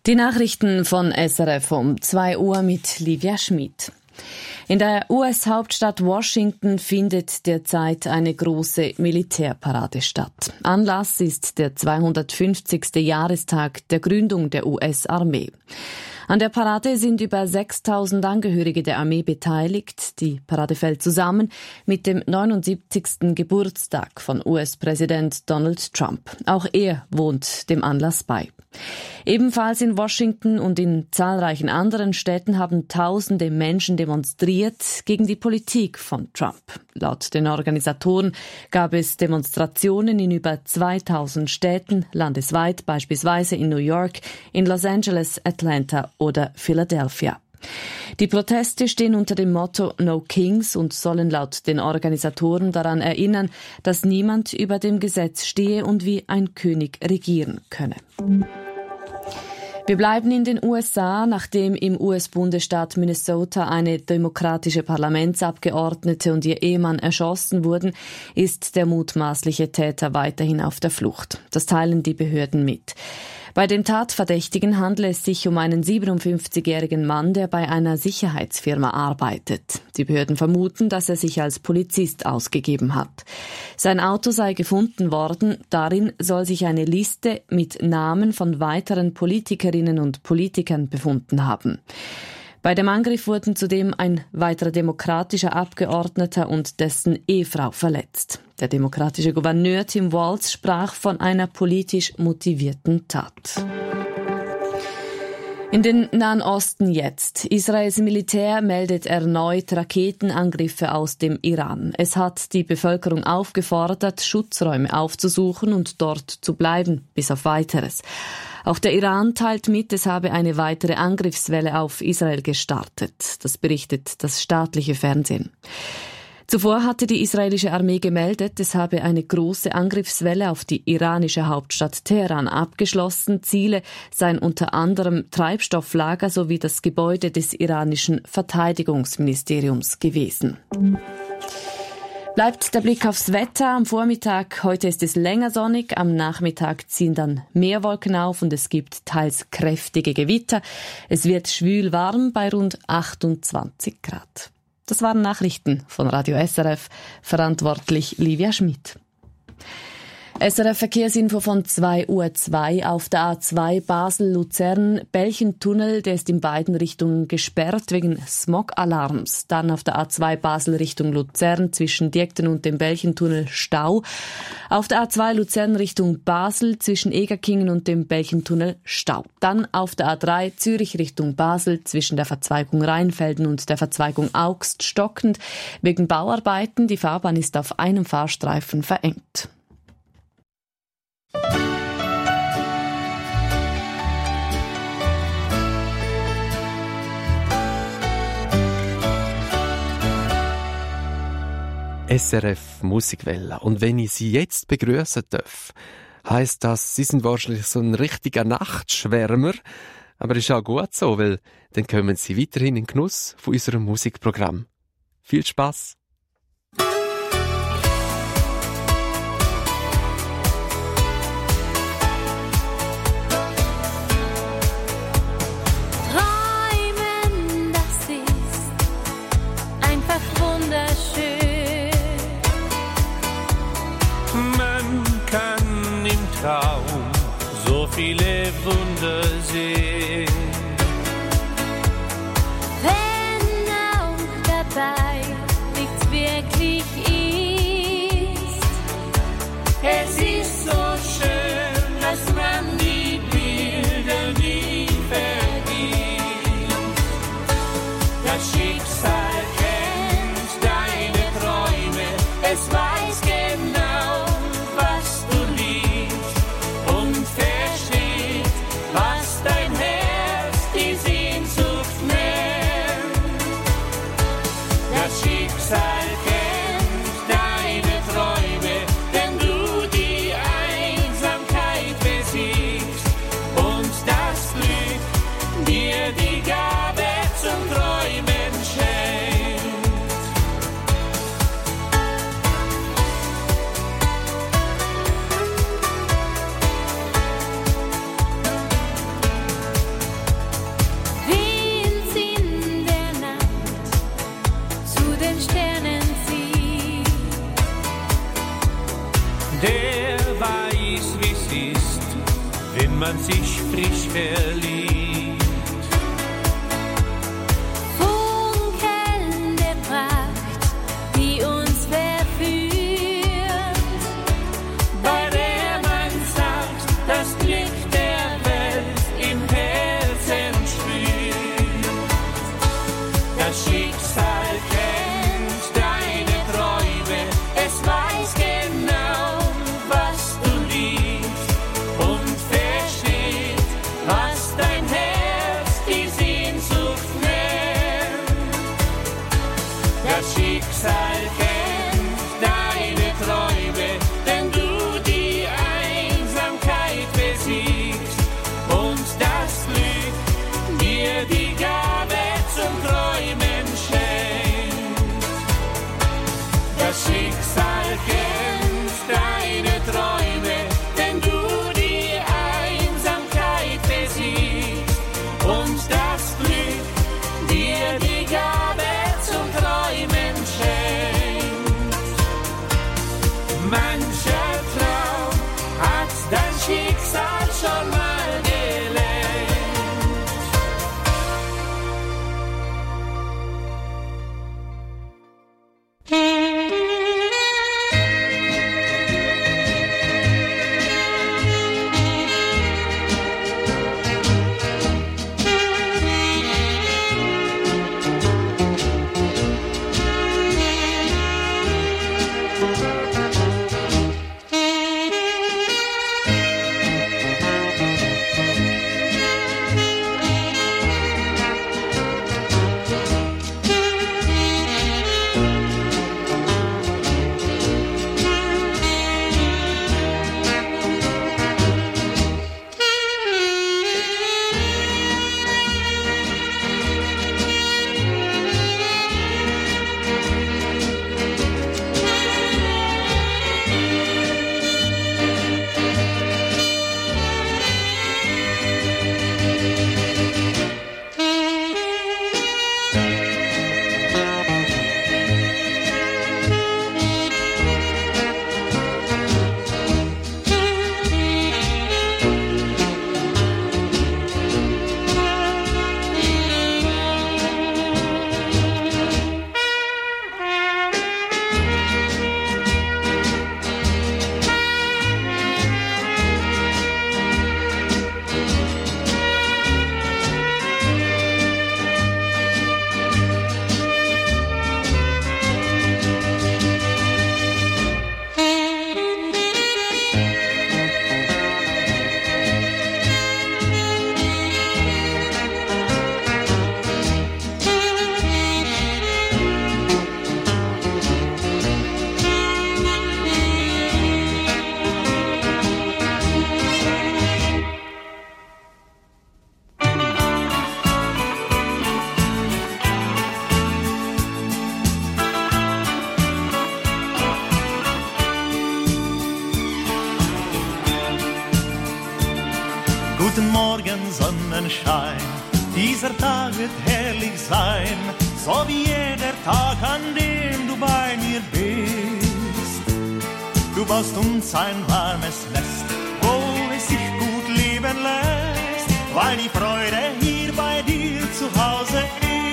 Die Nachrichten von SRF um 2 Uhr mit Livia Schmid. In der US-Hauptstadt Washington findet derzeit eine große Militärparade statt. Anlass ist der 250. Jahrestag der Gründung der US-Armee. An der Parade sind über 6.000 Angehörige der Armee beteiligt. Die Parade fällt zusammen mit dem 79. Geburtstag von US-Präsident Donald Trump. Auch er wohnt dem Anlass bei. Ebenfalls in Washington und in zahlreichen anderen Städten haben tausende Menschen demonstriert gegen die Politik von Trump. Laut den Organisatoren gab es Demonstrationen in über 2000 Städten landesweit, beispielsweise in New York, in Los Angeles, Atlanta oder Philadelphia. Die Proteste stehen unter dem Motto No Kings und sollen laut den Organisatoren daran erinnern, dass niemand über dem Gesetz stehe und wie ein König regieren könne. Wir bleiben in den USA, nachdem im US-Bundesstaat Minnesota eine demokratische Parlamentsabgeordnete und ihr Ehemann erschossen wurden, ist der mutmaßliche Täter weiterhin auf der Flucht. Das teilen die Behörden mit. Bei dem Tatverdächtigen handelt es sich um einen 57-jährigen Mann, der bei einer Sicherheitsfirma arbeitet. Die Behörden vermuten, dass er sich als Polizist ausgegeben hat. Sein Auto sei gefunden worden. Darin soll sich eine Liste mit Namen von weiteren Politikerinnen und Politikern befunden haben. Bei dem Angriff wurden zudem ein weiterer demokratischer Abgeordneter und dessen Ehefrau verletzt. Der demokratische Gouverneur Tim Walz sprach von einer politisch motivierten Tat. In den Nahen Osten jetzt. Israels Militär meldet erneut Raketenangriffe aus dem Iran. Es hat die Bevölkerung aufgefordert, Schutzräume aufzusuchen und dort zu bleiben, bis auf Weiteres. Auch der Iran teilt mit, es habe eine weitere Angriffswelle auf Israel gestartet. Das berichtet das staatliche Fernsehen. Zuvor hatte die israelische Armee gemeldet, es habe eine große Angriffswelle auf die iranische Hauptstadt Teheran abgeschlossen. Ziele seien unter anderem Treibstofflager sowie das Gebäude des iranischen Verteidigungsministeriums gewesen. Bleibt der Blick aufs Wetter am Vormittag. Heute ist es länger sonnig, am Nachmittag ziehen dann mehr Wolken auf und es gibt teils kräftige Gewitter. Es wird schwül warm bei rund 28 Grad. Das waren Nachrichten von Radio SRF, verantwortlich Livia Schmid. SRF Verkehrsinfo von 2:02 Uhr auf der A2 Basel-Luzern, Belchentunnel, der ist in beiden Richtungen gesperrt wegen Smog-Alarms. Dann auf der A2 Basel Richtung Luzern zwischen Diekten und dem Belchentunnel Stau. Auf der A2 Luzern Richtung Basel zwischen Egerkingen und dem Belchentunnel Stau. Dann auf der A3 Zürich Richtung Basel zwischen der Verzweigung Rheinfelden und der Verzweigung Augst stockend wegen Bauarbeiten. Die Fahrbahn ist auf einem Fahrstreifen verengt. SRF Musikwelle. Und wenn ich Sie jetzt begrüßen darf, heisst das, Sie sind wahrscheinlich so ein richtiger Nachtschwärmer. Aber ist auch gut so, weil dann kommen Sie weiterhin in den Genuss von unserem Musikprogramm. Viel Spass! Traum so viele Wunder sehen. Wenn auch dabei nichts wirklich ist, Es ist so schön, dass man die Bilder nie vergisst. Das Schicksal kennt deine Träume, es weiß genau, was du liebst und versteht, was dein Herz die Sehnsucht nennt. Das Schicksal kennt deine Träume, wenn du die Einsamkeit besiegst und das Glück dir die Gabe zum Träumen schenkt. der weiß, wie's ist, wenn man sich frisch verliebt. Funkelnde Pracht, die uns verführt, bei der man sagt, das Glück der Welt im Herzen spürt. Das Schicksal kennt deine Träume, es weiß genau, was du liebst und versteht, was dein Herz die Sehnsucht nennt. Das Schicksal kennt deine Träume, wenn du die Einsamkeit besiegst und das Glück dir die Gabe zum Träumen schenkt. Das Schicksal kennt deine Träume, wenn du die Einsamkeit besiegst und das Glück dir die Gabe zum Träumen schenkt. Mancher Traum hat dein Schicksal schon mal gelenkt. Guten Morgen, Sonnenschein, dieser Tag wird herrlich sein, so wie jeder Tag, an dem du bei mir bist. Du baust uns ein warmes Nest, wo es sich gut leben lässt, weil die Freude hier bei dir zu Hause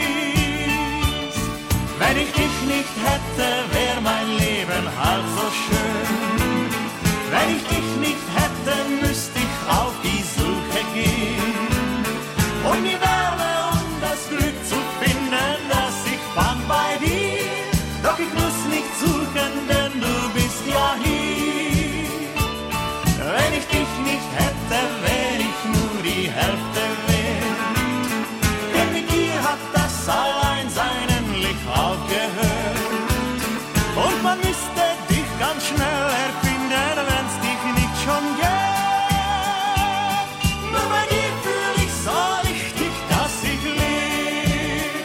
ist. Wenn ich dich nicht hätte, wär mein Leben halb so schön. Wenn ich dich nicht hätte, müsste ich auf die Suche gehen. Und die Wärme und das Glück zu finden, das ich fand bei dir. Doch ich muss nicht suchen, denn du bist ja hier. Wenn ich dich nicht hätte, wär ich nur die Hälfte wert. Denn mit dir hat das Alleinsein endlich aufgehört. Und man müsste dich ganz schnell erfinden, wenn's dich nicht schon gäbe. Nur bei dir fühl ich so richtig, dass ich lebe.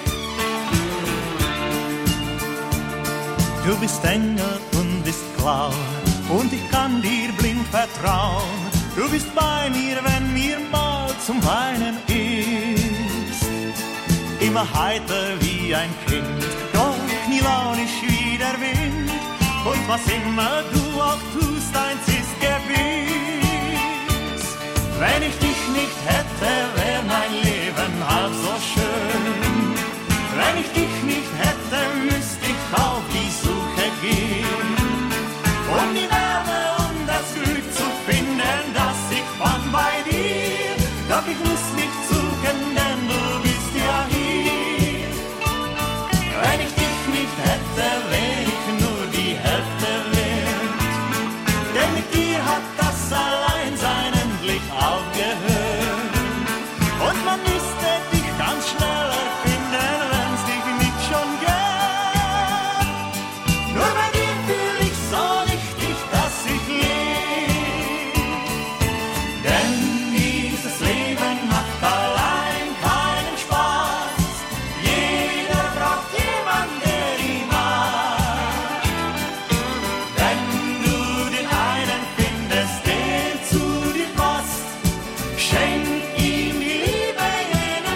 Du bist Engel und bist klar, und ich kann dir blind vertrauen. Du bist bei mir, wenn mir mal zum Weinen ist. Immer heiter wie ein Kind, doch nie launisch wie der Wind. Und was immer du auch tust, eins ist gewiss. Wenn ich dich nicht hätte, wär mein Leben halb so schön. Wenn ich dich nicht hätte, müsste ich auf die Suche gehen. Um die Wärme und das Glück zu finden, das ich fand bei dir. Doch ich muss nicht suchen, denn du bist ja hier. Wenn ich dich nicht hätte, wär ich nur die Hälfte wert. Denn mit dir hat das Alleinsein endlich aufgehört. Und man müsste dich ganz schnell erfinden, wenn's dich nicht schon gäbe. Nur bei dir fühl ich so richtig, dass ich lebe. Denn dieses Leben macht allein keinen Spaß. Jeder braucht jemanden, der ihn mag. Wenn du den einen findest, der zu dir passt, schenk ihm die Liebe jeden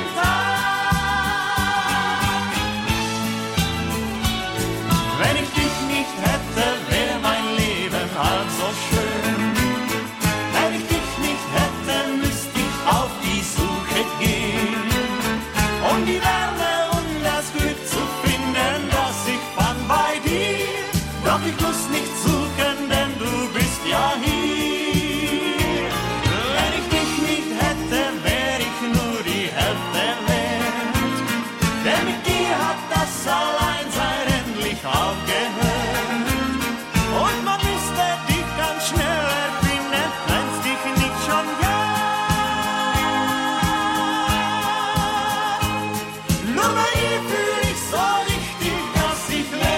Tag. Wenn ich dich nicht hätte, wär mein Leben halb so schön. Wenn ich dich nicht hätte, müsste ich auf die Suche gehen. Um die Wärme und das Glück zu finden, das ich fand bei dir. Doch ich muss nicht suchen, denn du bist ja hier. Wenn ich dich nicht hätte, wär ich nur die Hälfte wert. Denn mit dir hat das Alleinsein endlich aufgehört. Und man müsste dich ganz schnell erfinden, wenn's dich nicht schon gab. Nur bei dir fühl ich so richtig, dass ich lebe.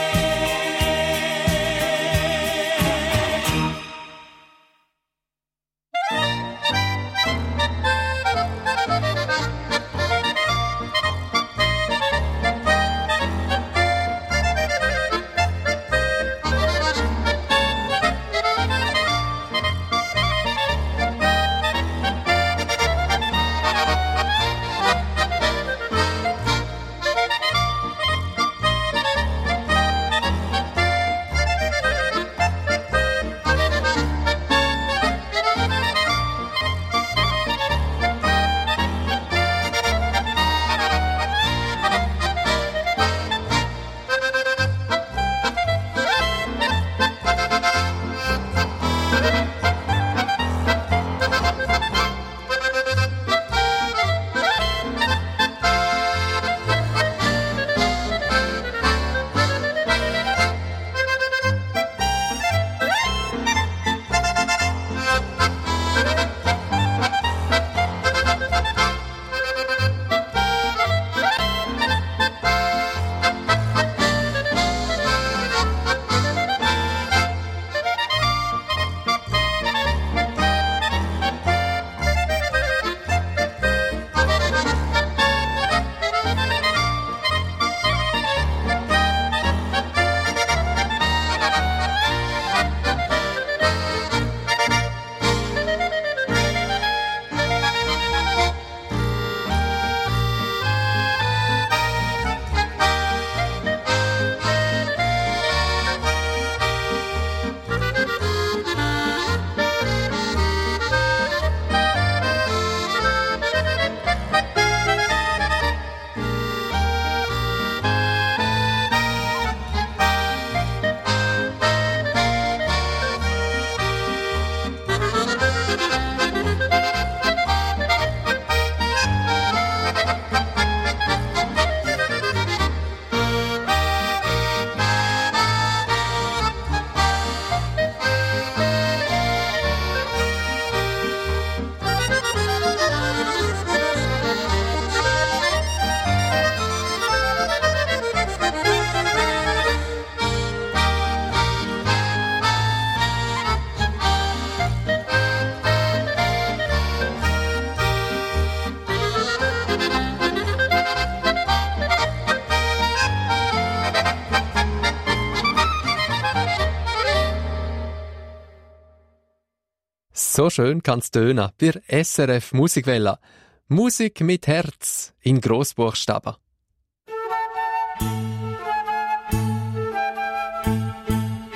So schön kann's tönen bei SRF Musikwelle. Musik mit Herz in Grossbuchstaben.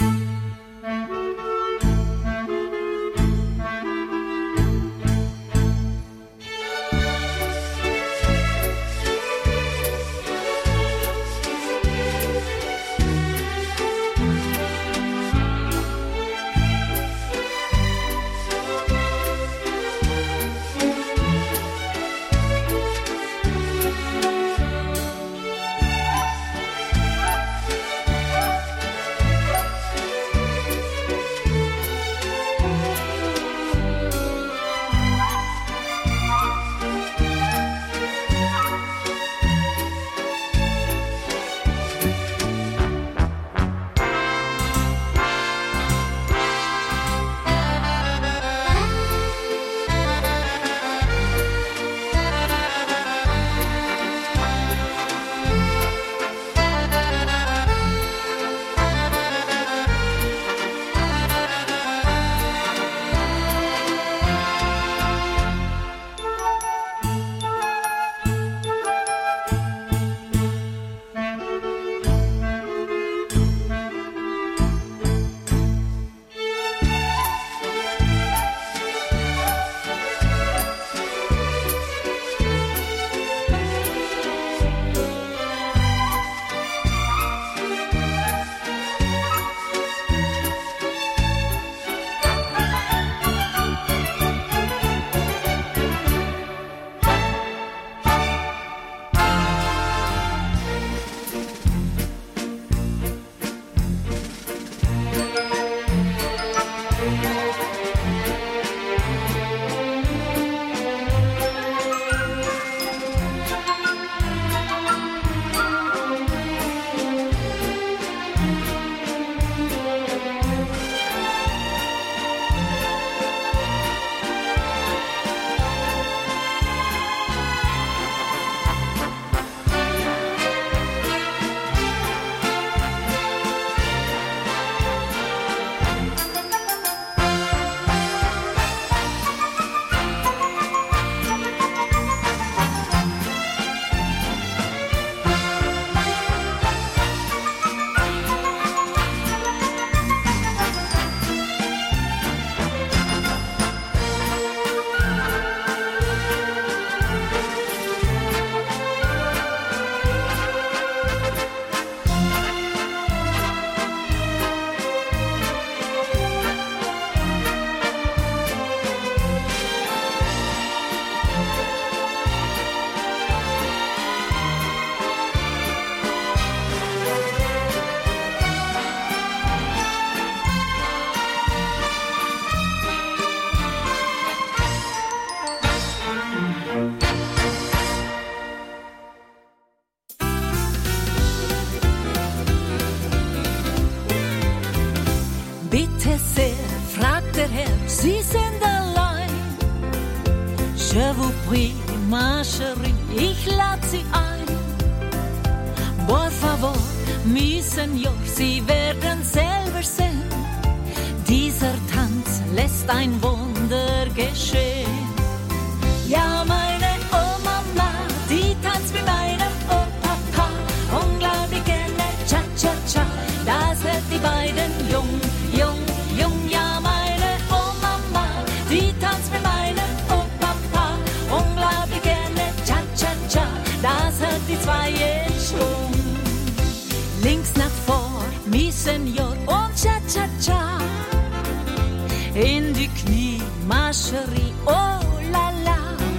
Bitte sehr, fragt der Herr, Sie sind allein. Je vous prie, ma chérie, ich lad Sie ein. Por favor, mi Señor, Sie werden selber sehen. Dieser Tanz lässt ein Wunder geschehen. Ja, meine Mama, die tanzt mit meinem Papa. Unglaublich gerne, Cha-Cha-Cha, das hört die beiden jung. Ja, meine Mama, die tanzt mit meinem Papa. Unglaublich gerne, Cha-Cha-Cha, das hört die zwei jetzt schon. Links nach vor, mi Señor, und Cha-Cha-Cha. In die Knie, ma chérie, oh la la.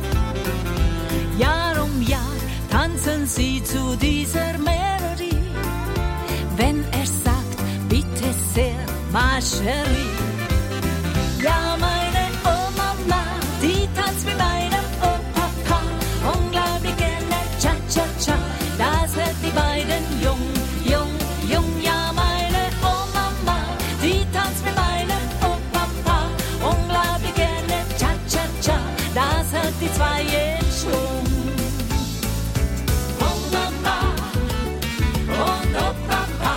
Jahr um Jahr tanzen sie zu dieser Melodie. Wenn er sagt, bitte sehr, ma chérie. Ja, meine Mama, die tanzt mit meinem Papa. Unglaublich gerne, Cha-Cha-Cha, das hört die beiden jung. Ja, meine Mama, die tanzt mit meinem Papa. Unglaublich gerne, Cha-Cha-Cha, das hört die zwei jetzt schon. Oh Mama, und oh Papa.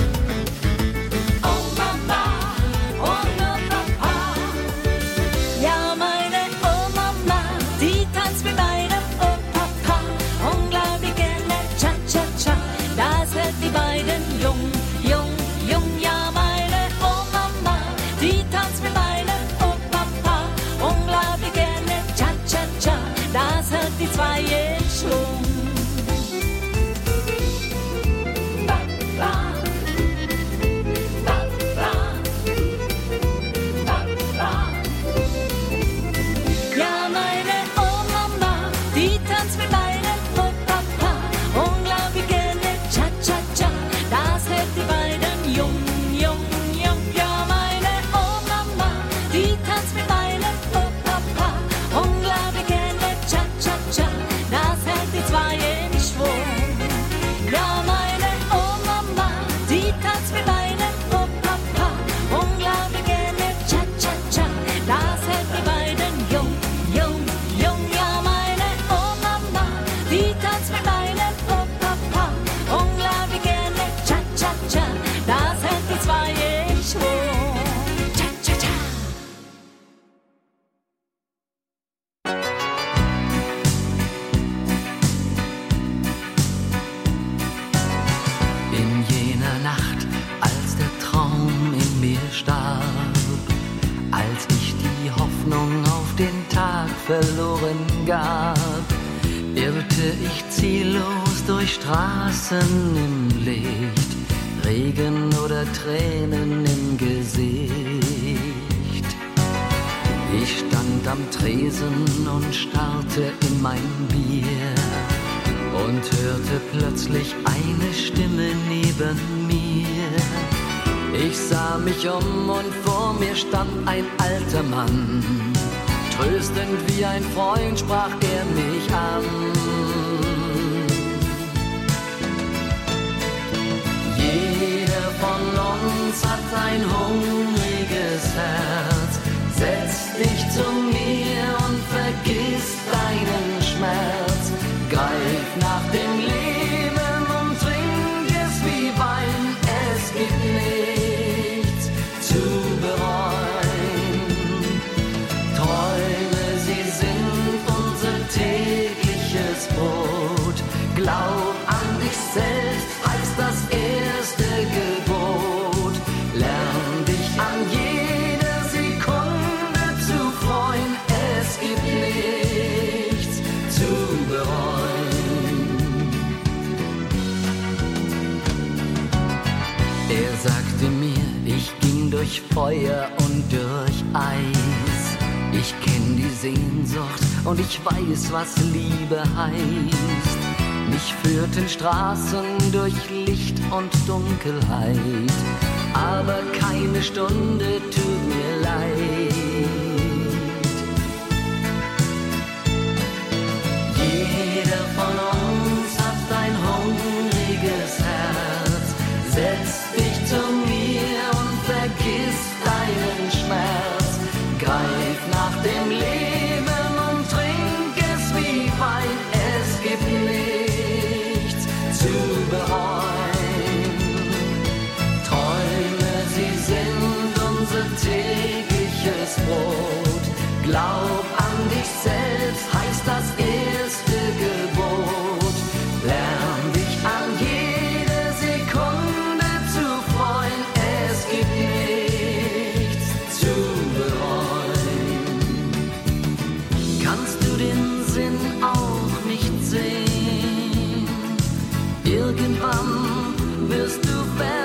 Oh Mama, und oh Papa. Ja, meine Mama, die tanzt mit meinem Papa. Unglaublich gerne, Cha-Cha-Cha, das hört die beiden jung. Ja, meine Mama, die tanzt mit meinem Papa. Unglaublich gerne, Cha-Cha-Cha, das hört die zwei jetzt schon. Ja, meine Mama, die tanzt mit meinem Papa. Unglaublich gerne, Cha-Cha-Cha, das hört die beiden jung. Ja, meine Mama, die tanzt mit meinem Papa. Unglaublich gerne, Cha-Cha-Cha, das hört die zwei in Schwung. Ja, meine Mama, die tanzt mit meinem Papa. Unglaublich gerne, Cha-Cha-Cha, das hört die beiden jung. Ja, meine Mama, die tanzt mit meinem Papa. Unglaublich gerne, Cha-Cha-Cha, das hört die zwei in Schwung. Cha-Cha-Cha. In jener Nacht, als der Traum in mir starb, als ich die Hoffnung auf den Tag verloren gab, irrte ich ziellos durch Straßen im Licht, Regen oder Tränen im Gesicht. Ich stand am Tresen und starrte in mein Bier und hörte plötzlich eine Stimme neben mir. Ich sah mich um und vor mir stand ein alter Mann. Tröstend wie ein Freund sprach er mich an. Jeder von uns hat ein hungriges Herz. Setz dich zu mir und vergiss deinen Schmerz. Greif nach dem Leben und trink es wie Wein. Es gibt nichts zu bereuen. Träume, sie sind unser tägliches Brot. Glaub an dich selbst, heißt das erste Gebot. Lern dich an jeder Sekunde zu freuen. Es gibt nichts zu bereuen. Er sagte mir, ich ging durch Feuer und durch Eis. Ich kenn die Sehnsucht und ich weiß, was Liebe heißt. Mich führten Straßen durch Licht und Dunkelheit, aber keine Stunde tut mir leid. Jeder von uns hat ein hungriges Herz. Setz dich zu mir und vergiss deinen Schmerz. Greif nach dem Leben und trink es wie Wein. Es gibt nichts zu bereuen. Träume, sie sind unser tägliches Brot. Glaub an dich selbst, heißt das erste Gebot. Lern dich an jede Sekunde zu freuen. Es gibt nichts zu bereuen. Kannst du den Sinn auch nicht sehen? Irgendwann wirst du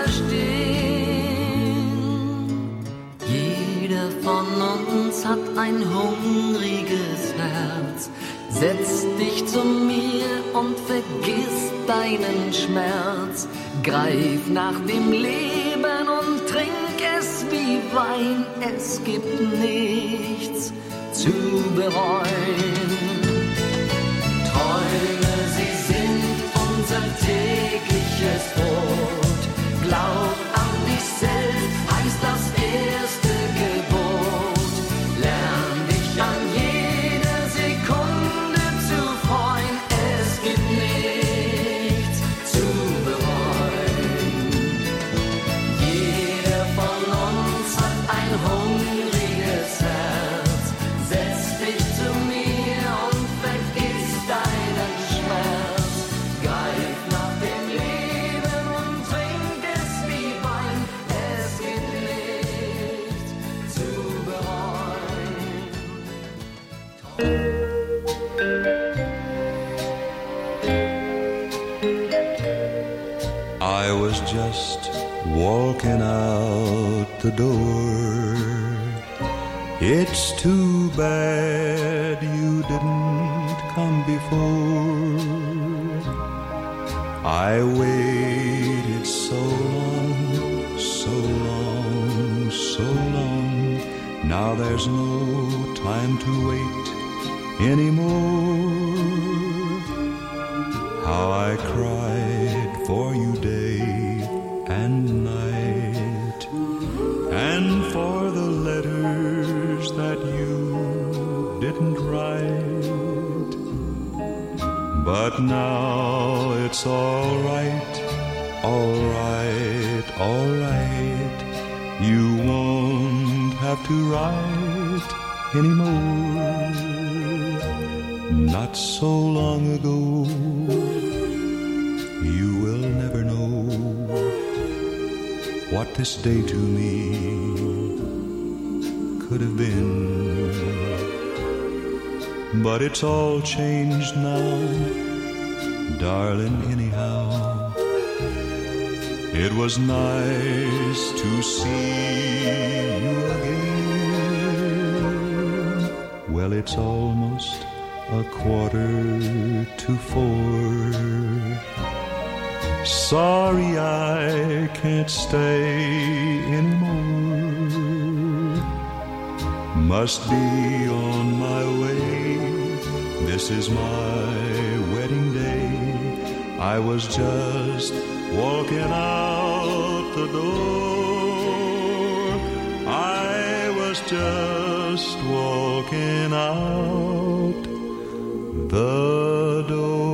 verstehen. Jeder von uns hat ein hungriges Herz. Setz dich zu mir und vergiss deinen Schmerz. Greif nach dem Leben und trink es wie Wein. Es gibt nichts zu bereuen. Träume, sie sind unser tägliches Brot. Glaub an dich selbst, heißt das erste Gebot. Lern dich an jede Sekunde zu freuen. Es gibt nichts zu bereuen. Jeder von uns hat ein hungriges Herz. Setz dich zu mir und vergiss deinen Schmerz. Greif nach dem Leben und trink es wie Wein. Es gibt nichts zu bereuen. I was just walking out the door. It's too bad you didn't come before. I waited so long, so long, so long. Now there's no time to wait anymore. How I cried for you day and night, and for the letters that you didn't write. But now it's all right, all right, all right. You won't have to write anymore. Not so long ago, you will never know what this day to me could have been. But it's all changed now, darling, anyhow. It was nice to see you again. Well, it's almost 4:15. Sorry I can't stay anymore. Must be on my way. This is my wedding day. I was just walking out the door. I was just walking out the door.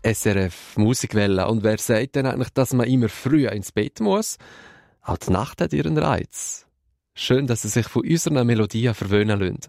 SRF Musikwelle. Und wer sagt denn eigentlich, dass man immer früh ins Bett muss? Auch die Nacht hat ihren Reiz. Schön, dass Sie sich von unseren Melodien verwöhnen lassen.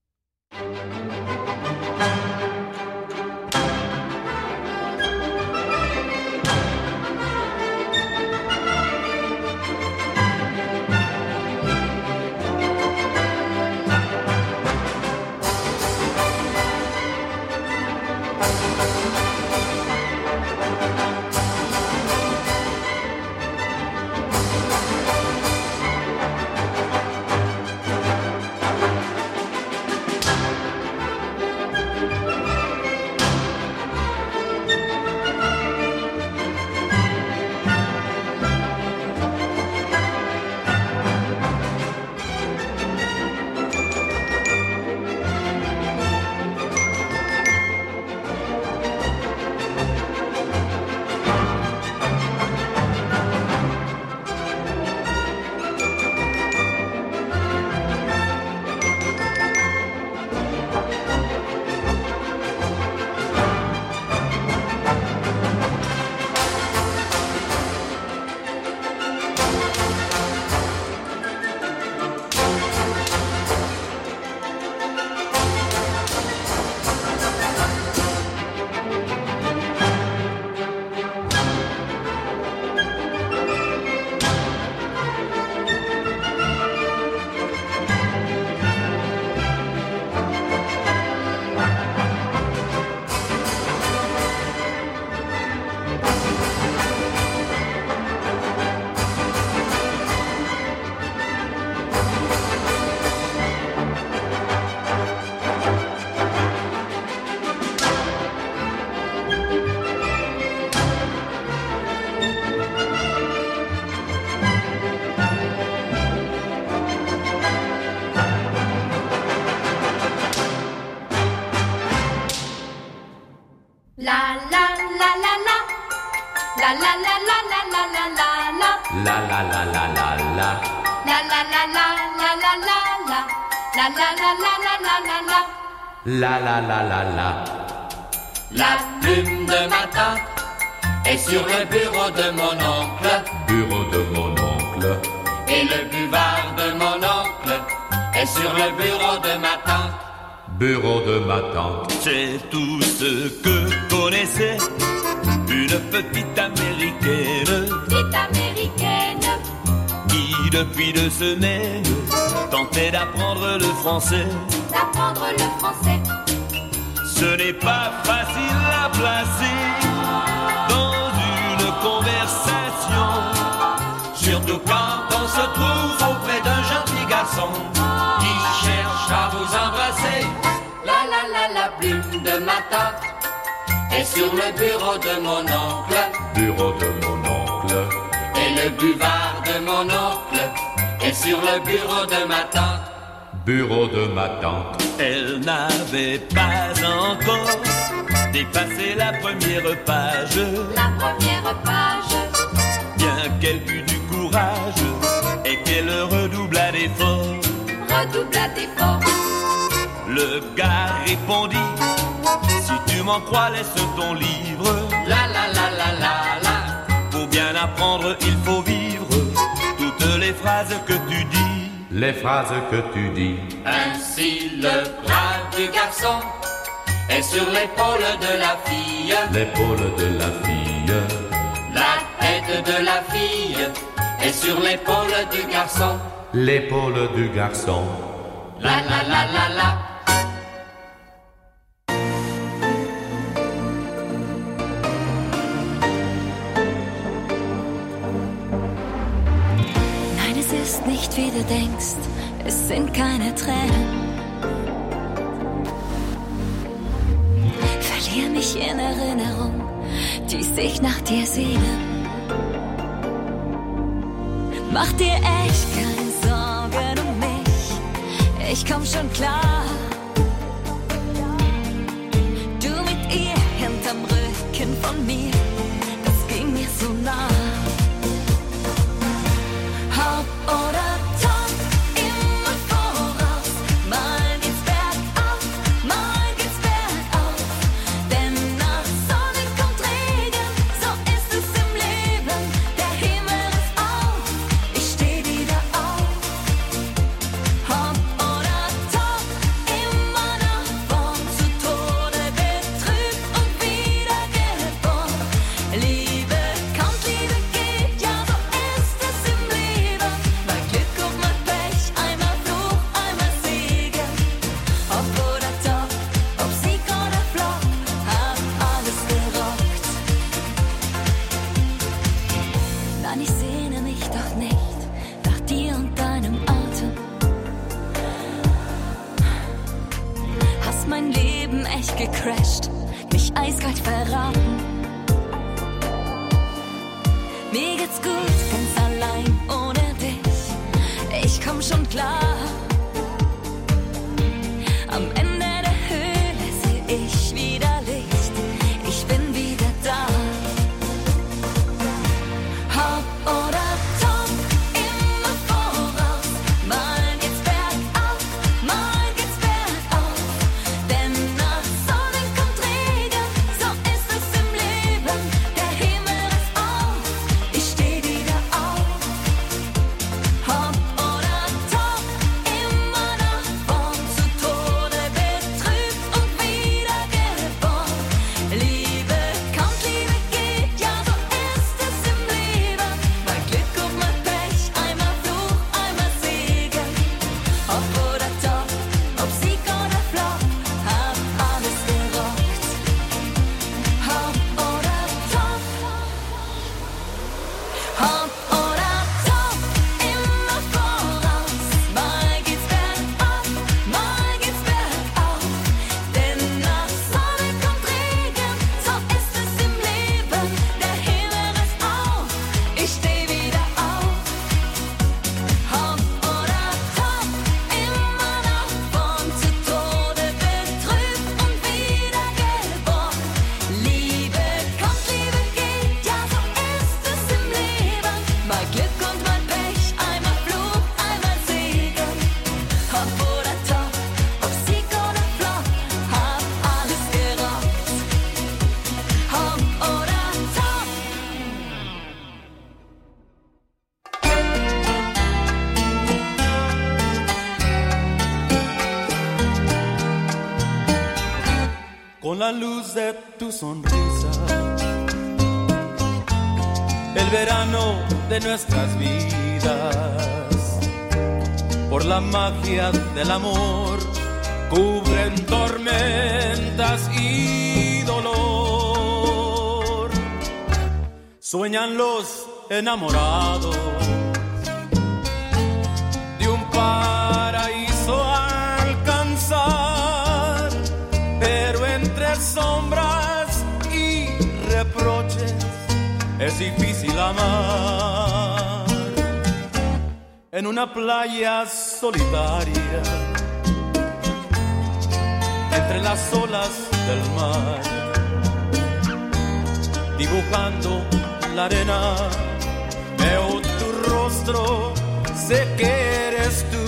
La la la la la. La plume de ma tante est sur le bureau de mon oncle. Bureau de mon oncle. Et le buvard de mon oncle est sur le bureau de ma tante. Bureau de ma tante. C'est tout ce que connaissait une petite américaine. Petite américaine. Qui depuis 2 semaines tentait d'apprendre le français. D'apprendre le français. Ce n'est pas facile à placer dans une conversation, surtout quand on se trouve auprès d'un gentil garçon qui cherche à vous embrasser. La plume de ma tante est sur le bureau de mon oncle. Bureau de mon oncle. Et le buvard de mon oncle est sur le bureau de ma tante. Bureau de ma tante. Elle n'avait pas encore dépassé la première page. La première page. Bien qu'elle eût du courage et qu'elle redoubla d'efforts. Redoubla d'efforts. Le gars répondit: si tu m'en crois, laisse ton livre. La. Pour bien apprendre, il faut vivre toutes les phrases que tu dis. Les phrases que tu dis. Ainsi le bras du garçon est sur l'épaule de la fille. L'épaule de la fille. La tête de la fille est sur l'épaule du garçon. L'épaule du garçon. La. Nein, es ist nicht wie du denkst, es sind keine Tränen. Verlier mich in Erinnerung, die sich nach dir sehnen. Mach dir echt keine Sorgen um mich, ich komm schon klar. Du mit ihr hinterm Rücken von mir, das ging mir so nah. Haupt oder Top, immer voraus. Mal geht's bergauf, mal geht's bergauf. Denn nach Sonnenuntergang gecrasht, mich eiskalt verraten. Mir geht's gut, ganz allein ohne dich. Ich komm schon klar. Am Ende der Höhle seh ich wieder Licht. Ich bin wieder da. Hopp oder top, immer voraus. Mal geht's bergab, mal geht's bergauf. Denn nach Sonnen kommt Regen, so ist es im Leben. Der Himmel ist auf, ich steh wieder auf. Hopp oder top, immer nach vorn, zu Tode betrübt und wiedergeboren. Liebe kommt, Liebe geht, ja so ist es im Leben. Mal Glück und mal Pech, einmal Fluch, einmal Segen. Hopp oder top, ob Sieg oder Flop, hab alles gerockt. Hopp oder top, hopp oder top, immer voraus. Mal geht's bergab, mal geht's bergauf. Denn nach Sonne kommt Regen, so ist es im Leben. Der Himmel ist auf, ich steh wieder auf. Hopp oder top, immer nach vorn, zu Tode betrübt und wiedergeboren. Liebe kommt, Liebe geht, ja so ist es im Leben. Mal Glück und mal Pech, einmal Fluch, einmal Segen. Hopp oder top, ob Sieg oder Flop, hab alles gerockt. Hopp oder top. Con la luz de tu sonrisa, el verano de nuestras vidas, por la magia del amor, cubren tormentas y dolor. Sueñan los enamorados de un paraíso a alcanzar, pero entre sombras y reproches es difícil amar. En una playa solitaria, entre las olas del mar, dibujando la arena, veo tu rostro, sé que eres tú.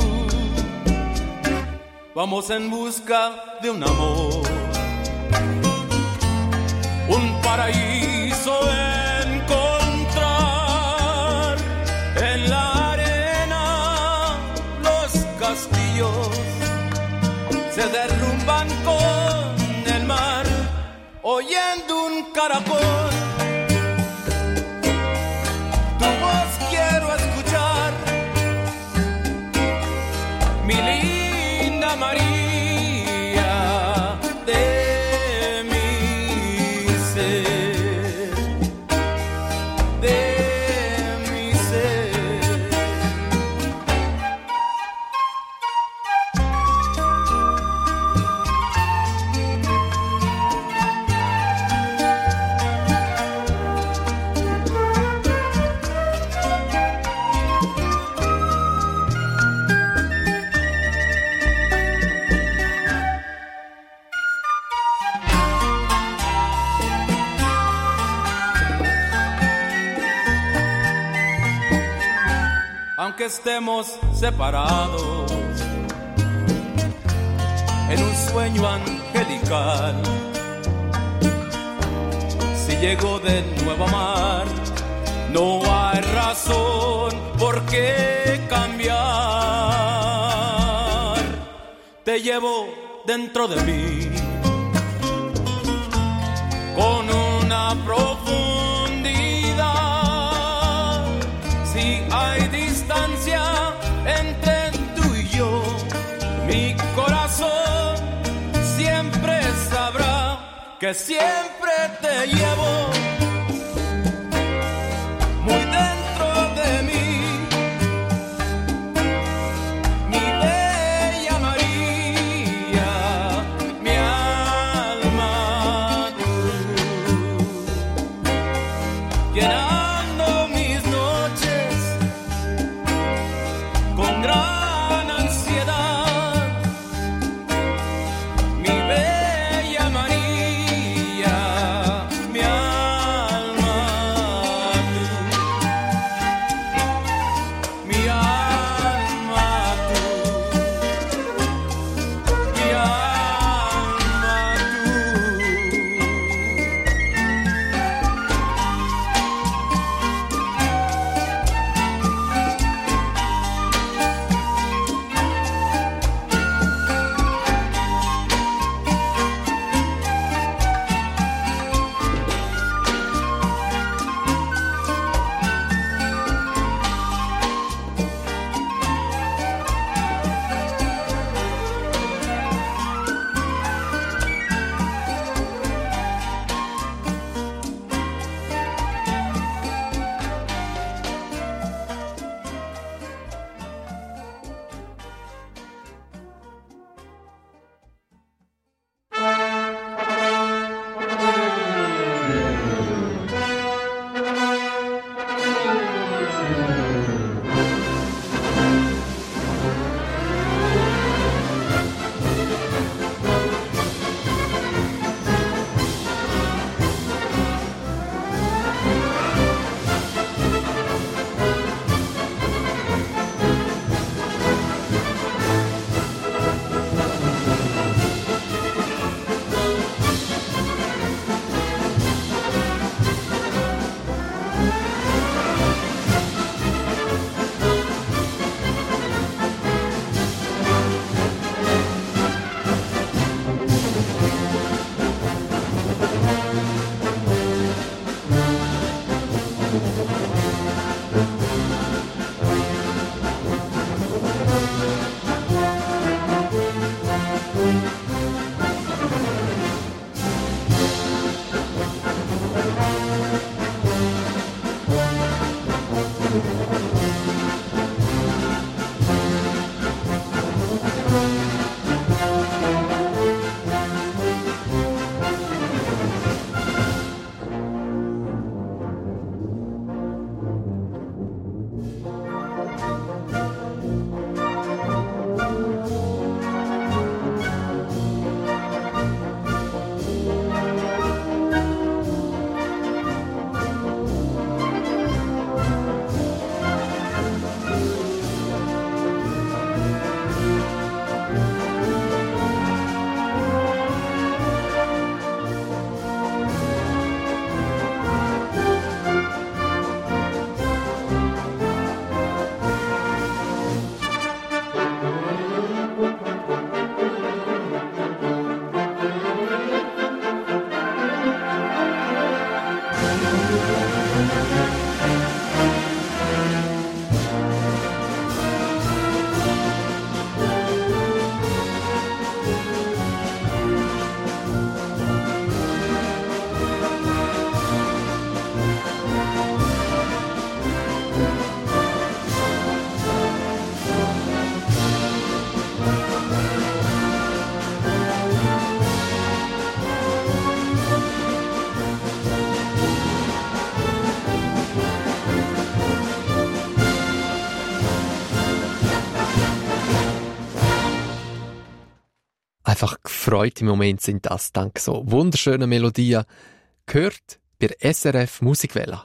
Vamos en busca de un amor, un paraíso encontrar. En la arena los castillos se derrumban con el mar, oyendo un caracol. Tu voz quiero escuchar, mi linda María de mi ser, de mi ser. Aunque estemos separados en un sueño angelical, si llego de nuevo a amar, no hay razón por qué cambiar. Te llevo dentro de mí con una profundidad. Si hay distancia entre tú y yo, mi corazón siempre sabrá que siempre te llevo muy dentro de mí. Mi bella María, mi Freude im Moment sind das dank so wunderschönen Melodien. Gehört bei SRF Musikwelle.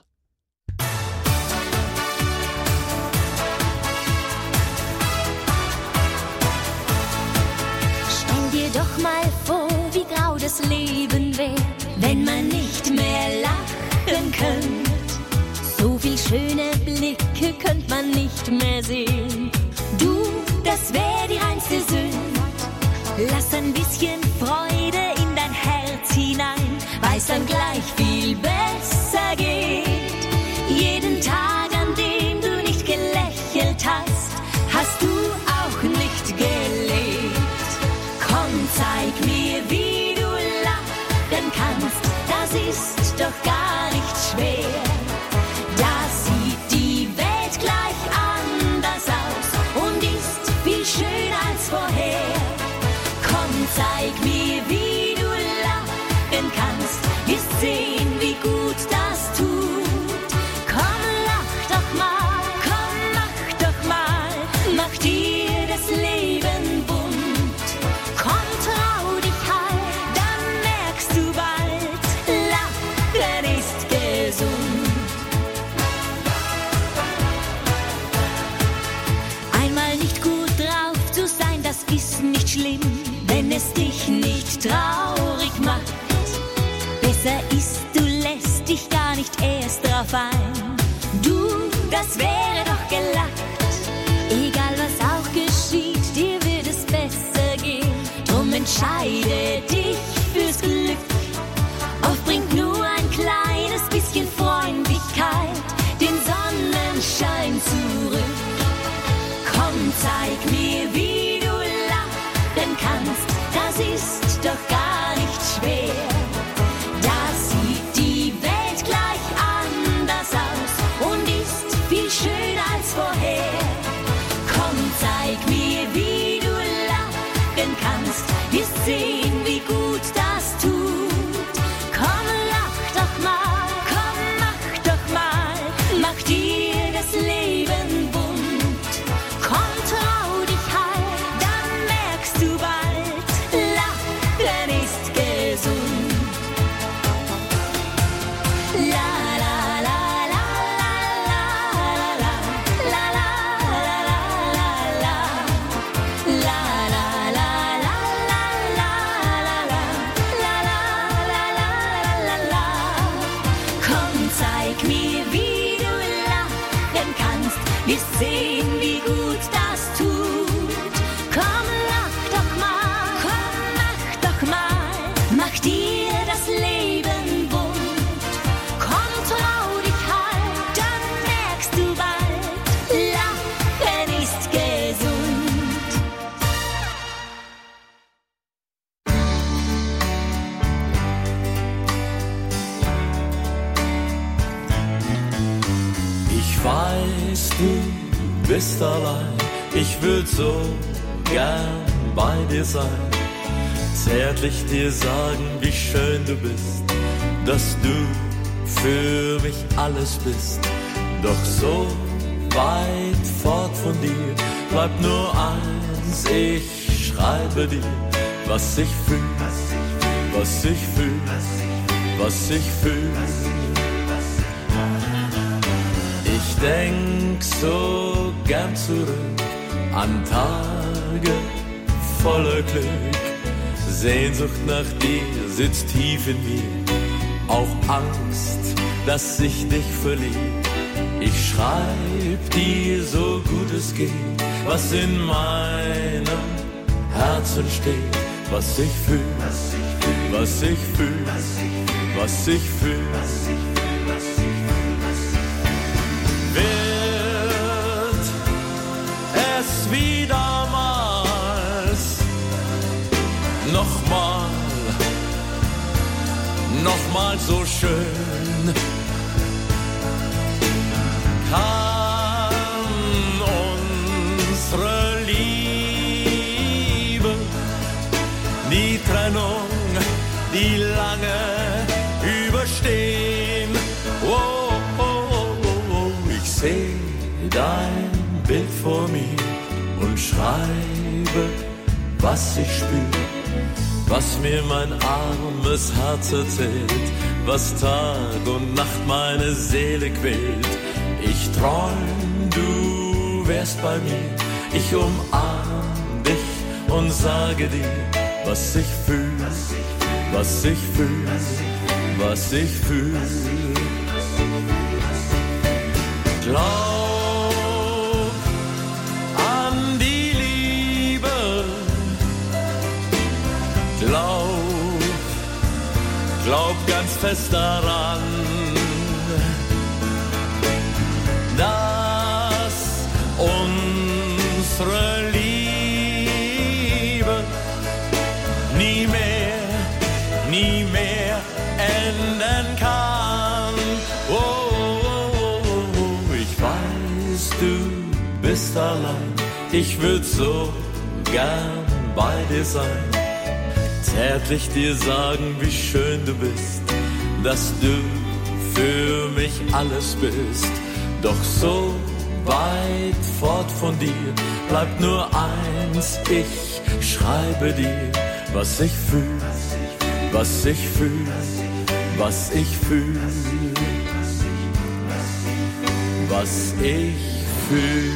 Stell dir doch mal vor, wie grau das Leben wäre, wenn man nicht mehr lachen könnte. So viel schöne Blicke könnte man nicht mehr sehen. Du, das wäre die reinste Sünde. Lass ein bisschen Freude in dein Herz hinein, weil's dann gleich viel besser geht. Jeden Tag, an dem du nicht gelächelt hast, hast du auch nicht gelebt. Komm, zeig mir, wie du lachen kannst, das ist doch gar nicht schwer. Da sieht die Welt gleich anders aus und ist viel schöner als vorher. Komm, zeig mir, wie du lachen kannst, wirst sehen, wie gut das tut. Komm, lach doch mal, komm, mach doch mal, mach dir das Leben bunt. Komm, trau dich halt, dann merkst du bald, Lachen ist gesund. Einmal nicht gut drauf zu sein, das ist nicht schlimm, wenn es dich nicht traurig macht. Besser ist, du lässt dich gar nicht erst drauf ein. Du, das wäre doch gelacht. Egal was auch geschieht, dir wird es besser gehen. Drum entscheide dich fürs Glück. Oft bringt nur ein kleines bisschen Freundlichkeit den Sonnenschein zurück. Komm, zeig mir, wie du lachen kannst, das ist doch gar nicht schwer. Da sieht die Welt gleich anders aus und ist viel schöner als vorher. Komm, zeig mir, wie du lachen kannst, wirst sehen, wie gut das tut. Komm, lach doch mal, komm, mach doch mal, mach dir das Leben bunt. Komm, trau dich halt, dann merkst du bald, Lachen ist gesund. La la la la la la la la la la la la la la la. Komm, zeig mir, wie du lachen kannst, wirst sehen, wie gut das tut. Komm, lach doch mal, komm, mach doch mal, mach dir das Leben bunt. Komm, trau dich halt, dann merkst du bald, Lachen ist gesund. Ich weiß, du bist allein, ich würd so gern bei dir sein. Zärtlich dir sagen, wie schön du bist, dass du für mich alles bist. Doch so weit fort von dir bleibt nur eins, ich schreibe dir, was ich fühl, was ich fühl, was ich fühl. Ich denk so gern zurück an Tage voller Glück. Sehnsucht nach dir sitzt tief in mir, auch Angst, dass ich dich verliere. Ich schreib dir so gut es geht, was in meinem Herzen steht, was ich fühl, was ich fühl, was ich fühl. Wird es wie damals nochmal so schön? Kann unsere Liebe die Trennung, die lange überstehen? Oh, oh, oh, oh. Ich seh dein Bild vor mir und schreibe, was ich spür, was mir mein armes Herz erzählt, was Tag und Nacht meine Seele quält. Ich träum, du wärst bei mir, ich umarm dich und sage dir, was ich fühl, was ich fühl, was ich fühl. Glaub an die Liebe, glaub ganz fest daran, dass unsere Liebe nie mehr enden kann. Ich weiß, du bist allein, ich würd so gern bei dir sein, zärtlich dir sagen, wie schön du bist, dass du für mich alles bist. Doch so weit fort von dir bleibt nur eins, ich schreibe dir, was ich fühl, was ich fühl, was ich fühl, was ich fühl.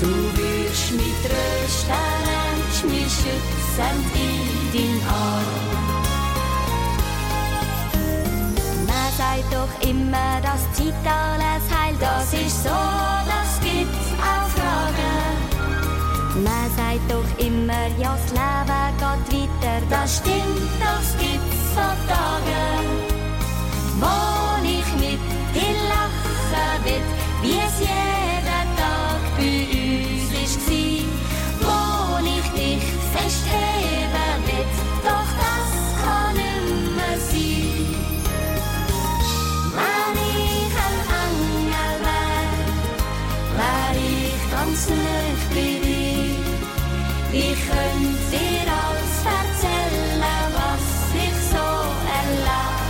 Du wirst mich trösten, mich schützend in dein Arm. Man sagt doch immer, dass Zeit alles heilt. Das ist so, das gibt's auch Fragen. Man sagt doch immer, ja, das Leben geht weiter. Das stimmt, das gibt's so Tage, wo ich mit dir lachen will, wie es jeden Tag bei uns war, wo ich dich festheben will. Doch das kann nicht mehr sein. Wenn ich ein Engel wär ich ganz nahe bei dir. Ich könnte dir alles erzählen, was ich so erlebe.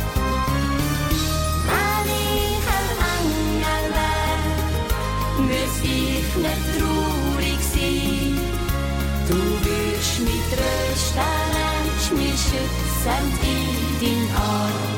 Wenn ich ein Engel wär, müsste ich nicht traurig sein. Du wirst mich trösten, mich schützend in dein Arm.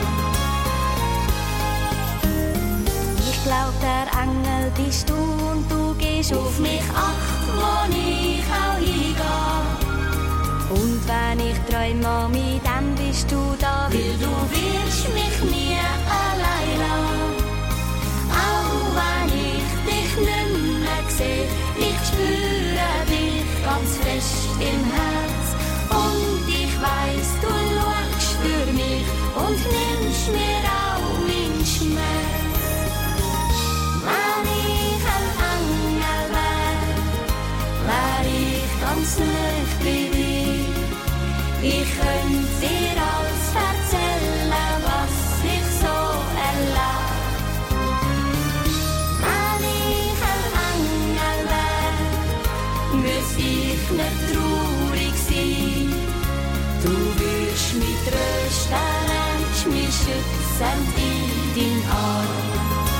Ich glaub, der Engel bist du und du gehst auf mich acht, wo ich auch hingehe. Und wenn ich träume, dann bist du da, weil du wirst mich nie allein lassen. Auch wenn ich dich nicht mehr sehe, ich spüre dich ganz fest im Herz. Und ich weiss, du schaust für mich und nimmst mir auch meinen Schmerz. Wenn ich ein Engel wär ich ganz nahe bei dir. Ich könnte dir alles erzählen, was ich so erlebe. Wenn ich ein Engel wär, müsste ich nicht traurig sein. Du wirst mich trösten, mich schützend in dein Arm.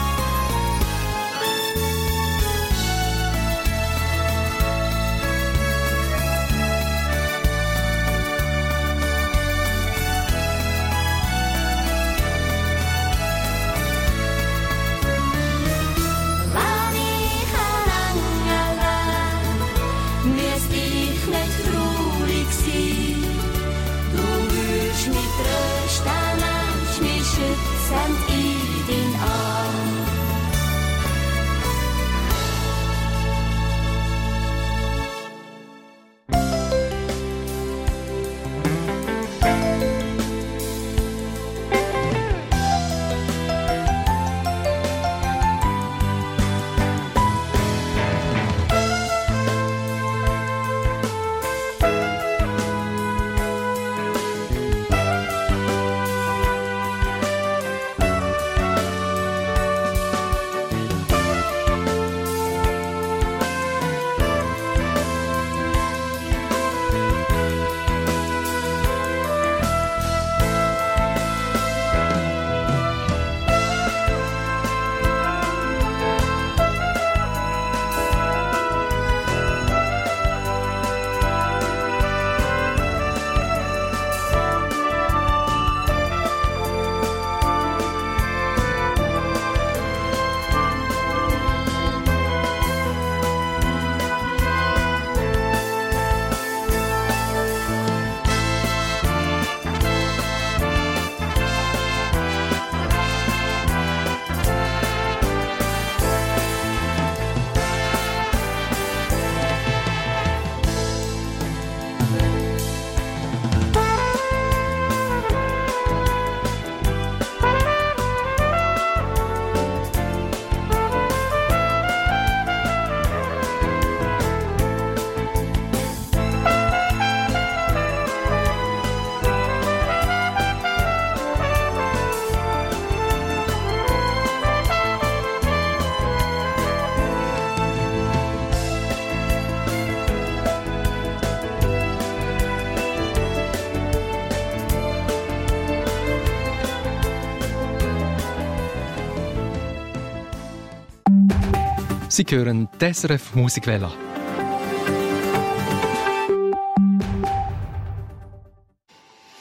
Sie hören die SRF Musikwelle.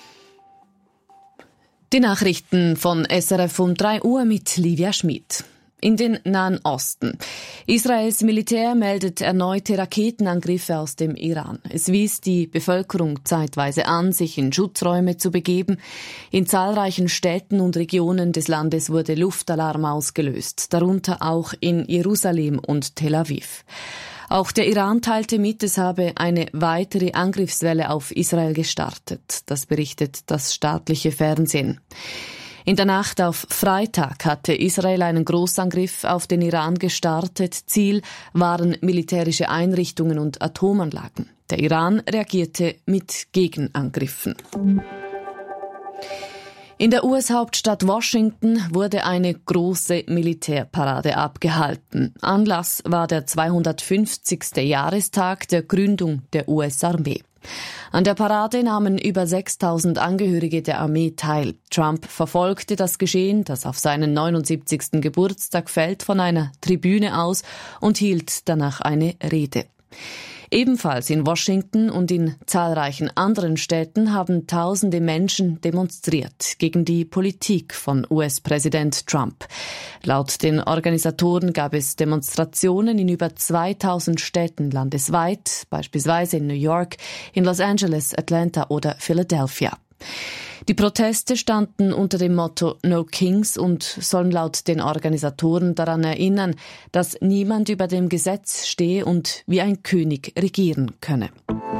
Die Nachrichten von SRF um 3 Uhr mit Livia Schmid. In den Nahen Osten. Israels Militär meldet erneute Raketenangriffe aus dem Iran. Es wies die Bevölkerung zeitweise an, sich in Schutzräume zu begeben. In zahlreichen Städten und Regionen des Landes wurde Luftalarm ausgelöst, darunter auch in Jerusalem und Tel Aviv. Auch der Iran teilte mit, es habe eine weitere Angriffswelle auf Israel gestartet. Das berichtet das staatliche Fernsehen. In der Nacht auf Freitag hatte Israel einen Großangriff auf den Iran gestartet. Ziel waren militärische Einrichtungen und Atomanlagen. Der Iran reagierte mit Gegenangriffen. In der US-Hauptstadt Washington wurde eine große Militärparade abgehalten. Anlass war der 250. Jahrestag der Gründung der US-Armee. An der Parade nahmen über 6.000 Angehörige der Armee teil. Trump verfolgte das Geschehen, das auf seinen 79. Geburtstag fällt, von einer Tribüne aus und hielt danach eine Rede. Ebenfalls in Washington und in zahlreichen anderen Städten haben tausende Menschen demonstriert gegen die Politik von US-Präsident Trump. Laut den Organisatoren gab es Demonstrationen in über 2000 Städten landesweit, beispielsweise in New York, in Los Angeles, Atlanta oder Philadelphia. Die Proteste standen unter dem Motto No Kings und sollen laut den Organisatoren daran erinnern, dass niemand über dem Gesetz stehe und wie ein König regieren könne.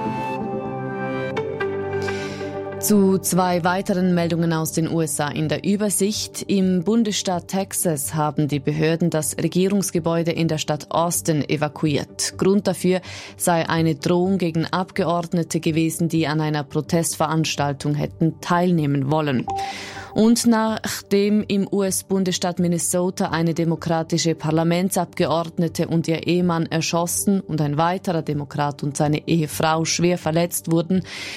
Zu zwei weiteren Meldungen aus den USA in der Übersicht. Im Bundesstaat Texas haben die Behörden das Regierungsgebäude in der Stadt Austin evakuiert. Grund dafür sei eine Drohung gegen Abgeordnete gewesen, die an einer Protestveranstaltung hätten teilnehmen wollen. Und nachdem im US-Bundesstaat Minnesota eine demokratische Parlamentsabgeordnete und ihr Ehemann erschossen und ein weiterer Demokrat und seine Ehefrau schwer verletzt wurden,